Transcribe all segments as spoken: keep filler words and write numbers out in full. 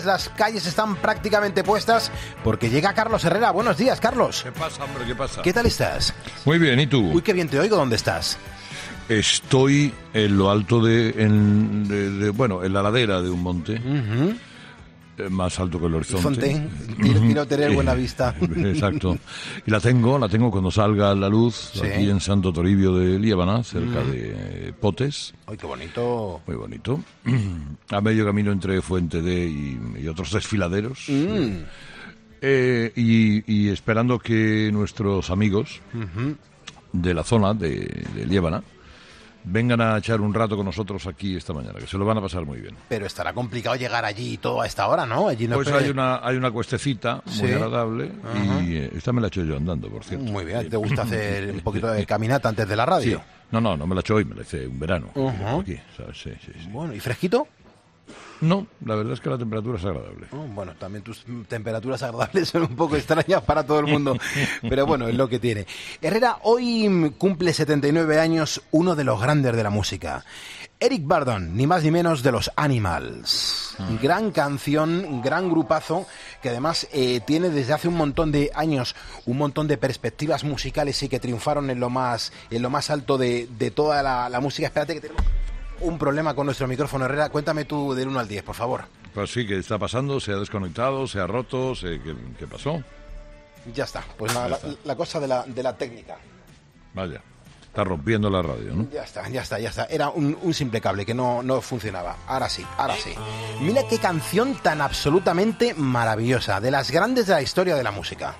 Las calles están prácticamente puestas porque llega Carlos Herrera. Buenos días, Carlos. ¿Qué pasa, hombre? ¿Qué pasa? ¿Qué tal estás? Muy bien, ¿y tú? Uy, qué bien te oigo. ¿Dónde estás? Estoy en lo alto de, en, de, de bueno, en la ladera de un monte, Uh-huh. eh, más alto que el horizonte. Fontaine, quiero, quiero tener buena vista. Exacto. Y la tengo, la tengo cuando salga a la luz, Sí. aquí en Santo Toribio de Liébana, cerca uh-huh. de eh, Potes. Ay, qué bonito. Muy bonito. A medio camino entre Fuente D y, y otros desfiladeros. Mm. Eh, y, y esperando que nuestros amigos Uh-huh. de la zona de, de Liébana vengan a echar un rato con nosotros aquí esta mañana, que se lo van a pasar muy bien. Pero estará complicado llegar allí todo a esta hora, ¿no? Allí no Pues espere- hay una hay una cuestecita muy Sí. agradable. Ajá. Y eh, esta me la he hecho yo andando, por cierto. Muy bien, ¿te gusta hacer un poquito de caminata antes de la radio? Sí. No, no, no me la he hecho hoy, me la hice un verano. Ujú. Aquí, ¿sabes? Sí, sí, sí. Bueno, ¿y fresquito? No, la verdad es que la temperatura es agradable. Oh, bueno, también tus temperaturas agradables son un poco extrañas para todo el mundo, pero bueno, es lo que tiene. Herrera, hoy cumple setenta y nueve años uno de los grandes de la música. Eric Burdon, ni más ni menos de los Animals. Gran canción, gran grupazo, que además eh, tiene desde hace un montón de años un montón de perspectivas musicales y que triunfaron en lo más, en lo más alto de, de toda la, la música. Espérate que tenemos un problema con nuestro micrófono, Herrera. Cuéntame tú del uno al diez, por favor. Pues sí, ¿qué está pasando? ¿Se ha desconectado? ¿Se ha roto? ¿Se... ¿Qué, qué pasó? Ya está, pues nada, la, la cosa de la, de la técnica. Vaya, está rompiendo la radio, ¿no? Ya está, ya está, ya está. Era un, un simple cable que no, no funcionaba. Ahora sí, ahora sí. Mira qué canción tan absolutamente maravillosa, de las grandes de la historia de la música.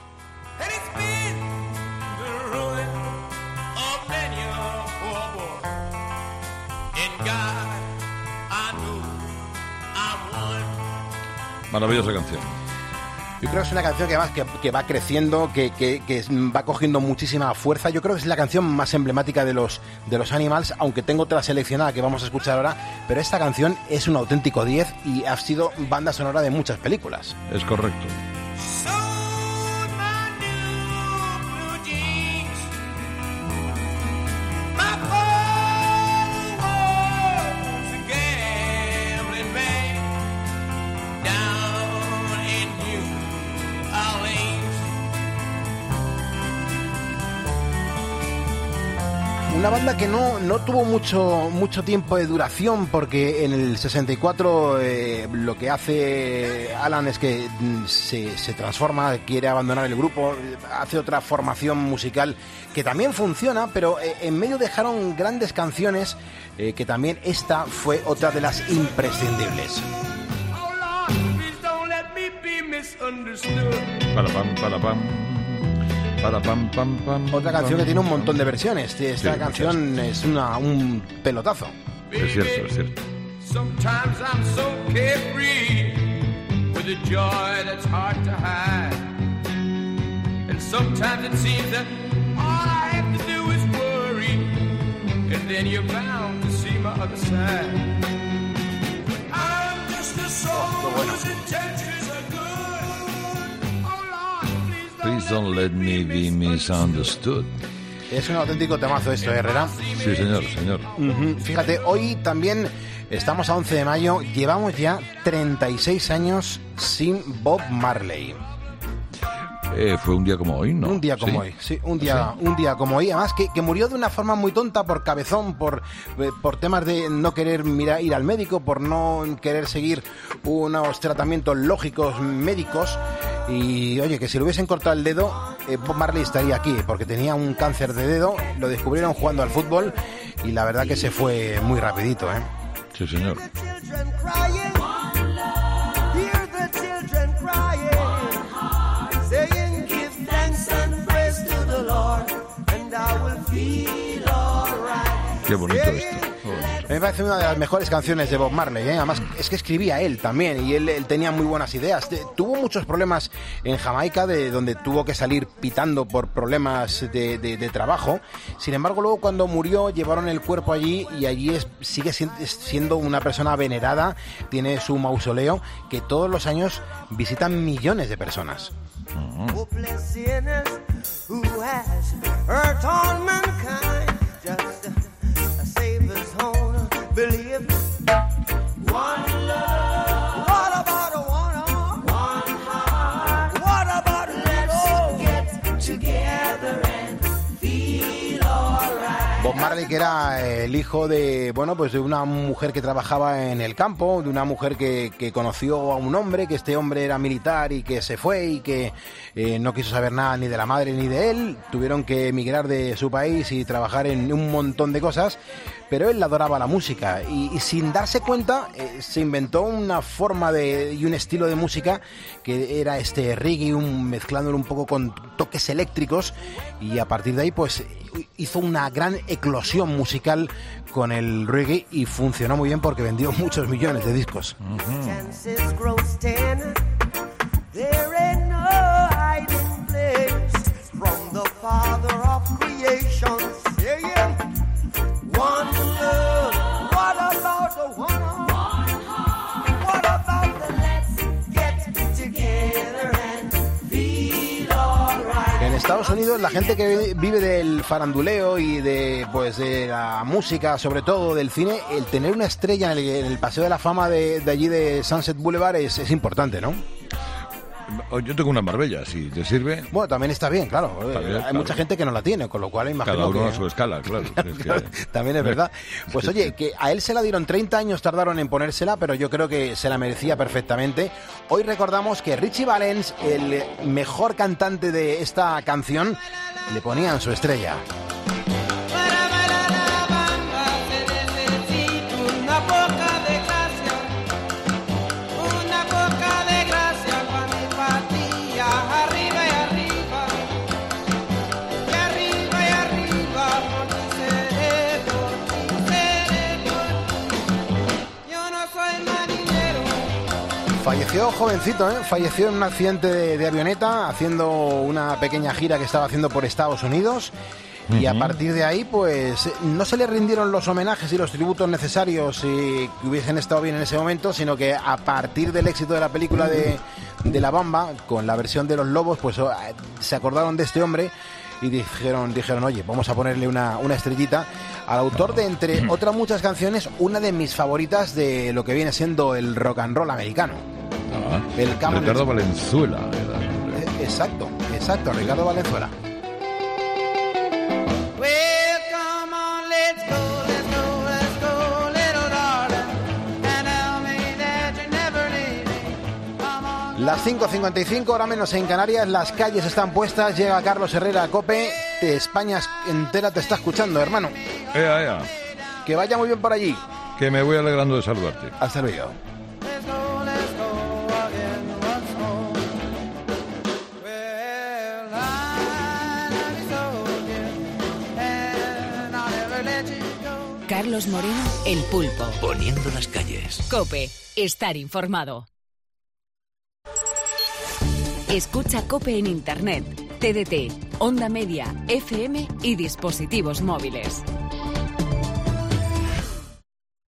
Maravillosa canción. Yo creo que es una canción que, además, que, que va creciendo, que, que, que va cogiendo muchísima fuerza. Yo creo que es la canción más emblemática de los, de los Animals, aunque tengo otra seleccionada que vamos a escuchar ahora, pero esta canción es un auténtico diez y ha sido banda sonora de muchas películas. Es correcto. Una banda que no, no tuvo mucho, mucho tiempo de duración porque en el sesenta y cuatro eh, lo que hace Alan es que mm, se, se transforma, quiere abandonar el grupo, hace otra formación musical que también funciona, pero eh, en medio dejaron grandes canciones eh, que también esta fue otra de las imprescindibles. Para pam, para pam. Para pam, pam, pam. Otra canción que tiene un montón de versiones. Esta Sí, canción es una, un pelotazo. Es cierto, es cierto. Sometimes I'm so carefree with a joy that's hard to hide. And sometimes it seems that all I have to do is worry. And then you're bound to see my other side. I'm just a soul whose intentions are good. Oh Lord, please don't, Please don't let me be misunderstood. Es un auténtico temazo esto, Herrera. Sí, señor, señor. Uh-huh. Fíjate, hoy también estamos a once de mayo, llevamos ya treinta y seis años sin Bob Marley. Eh, fue un día como hoy, ¿no? Un día como ¿Sí? hoy, sí, un día, un día como hoy, además que, que murió de una forma muy tonta por cabezón, por, eh, por temas de no querer mirar, ir al médico, por no querer seguir unos tratamientos lógicos médicos. Y oye, que si le hubiesen cortado el dedo, eh, Bob Marley estaría aquí, porque tenía un cáncer de dedo, lo descubrieron jugando al fútbol y la verdad que se fue muy rapidito, ¿eh? Sí, señor. Qué bonito esto. Me parece una de las mejores canciones de Bob Marley, ¿eh? Además es que escribía él también y él, él tenía muy buenas ideas. De, tuvo muchos problemas en Jamaica, de donde tuvo que salir pitando por problemas de, de, de trabajo. Sin embargo, luego cuando murió llevaron el cuerpo allí y allí es, sigue siendo una persona venerada, tiene su mausoleo que todos los años visitan millones de personas. Uh-huh. Marley, que era el hijo de, bueno, pues de una mujer que trabajaba en el campo, de una mujer que, que conoció a un hombre, que este hombre era militar y que se fue y que eh, no quiso saber nada ni de la madre ni de él. Tuvieron que emigrar de su país y trabajar en un montón de cosas, pero él adoraba la música y, y sin darse cuenta eh, se inventó una forma de, y un estilo de música que era este reggae, un, mezclándolo un poco con toques eléctricos, y a partir de ahí pues hizo una gran eclosión musical con el reggae y funcionó muy bien porque vendió muchos millones de discos. Uh-huh. En Estados Unidos, la gente que vive del faranduleo y de pues de la música, sobre todo del cine, el tener una estrella en el, en el Paseo de la Fama de, de allí de Sunset Boulevard es, es importante, ¿no? Yo tengo una en Marbella, si te sirve. Bueno, también está bien, claro. También, Hay claro. mucha gente que no la tiene, con lo cual imagino Cada uno que... a su escala, claro. Es que... También es verdad. Pues oye, que a él se la dieron treinta años, tardaron en ponérsela, pero yo creo que se la merecía perfectamente. Hoy recordamos que Richie Valens, el mejor cantante de esta canción, le ponían su estrella. Falleció jovencito, ¿eh? Falleció en un accidente de, de avioneta haciendo una pequeña gira que estaba haciendo por Estados Unidos. Y a partir de ahí, pues, no se le rindieron los homenajes y los tributos necesarios y que hubiesen estado bien en ese momento, sino que a partir del éxito de la película de, de La Bamba, con la versión de Los Lobos, pues se acordaron de este hombre y dijeron, dijeron oye, vamos a ponerle una, una estrellita al autor de, entre otras muchas canciones, una de mis favoritas de lo que viene siendo el rock and roll americano. Ah, el Ricardo Valenzuela. Era. Exacto, exacto, Ricardo Valenzuela. Las cinco cincuenta y cinco, hora menos en Canarias, las calles están puestas, llega Carlos Herrera a COPE, España entera te está escuchando, hermano. Ea, ea. Que vaya muy bien por allí. Que me voy alegrando de saludarte. Hasta luego. Carlos Moreno, El Pulpo. Poniendo las calles. COPE, estar informado. Escucha COPE en Internet, T D T, Onda Media, F M y dispositivos móviles.